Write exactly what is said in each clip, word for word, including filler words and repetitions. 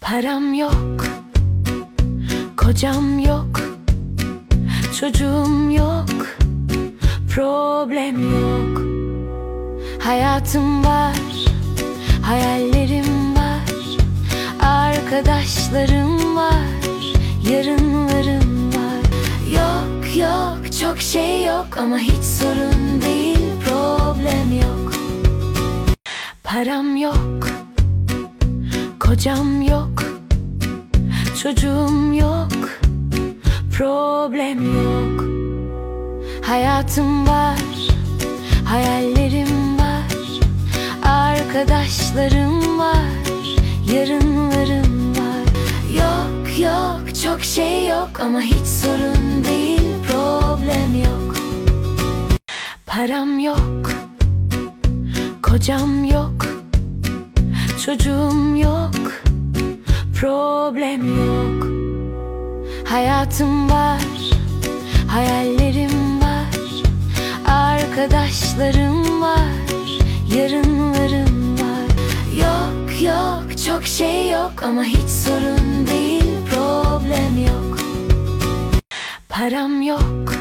Param yok, kocam yok, çocuğum yok, problem yok. Hayatım var, hayallerim var, arkadaşlarım var, yarınlarım var. Yok yok, çok şey yok ama hiç sorun değil, problem yok. Param yok, kocam yok, çocuğum yok, problem yok. Hayatım var, hayallerim var, arkadaşlarım var, yarınlarım var. Yok yok, çok şey yok ama hiç sorun değil, problem yok. Param yok, kocam yok, çocuğum yok, problem yok. Hayatım var, hayallerim var, arkadaşlarım var, yarınlarım var. Yok yok, çok şey yok ama hiç sorun değil, problem yok. Param yok,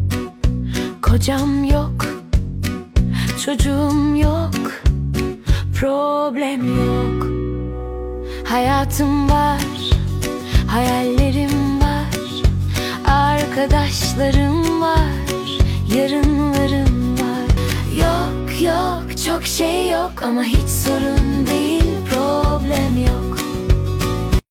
kocam yok, çocuğum yok, problem yok. Hayatım var, hayallerim var, arkadaşlarım var, yarınlarım var. Yok yok, çok şey yok ama hiç sorun değil, problem yok.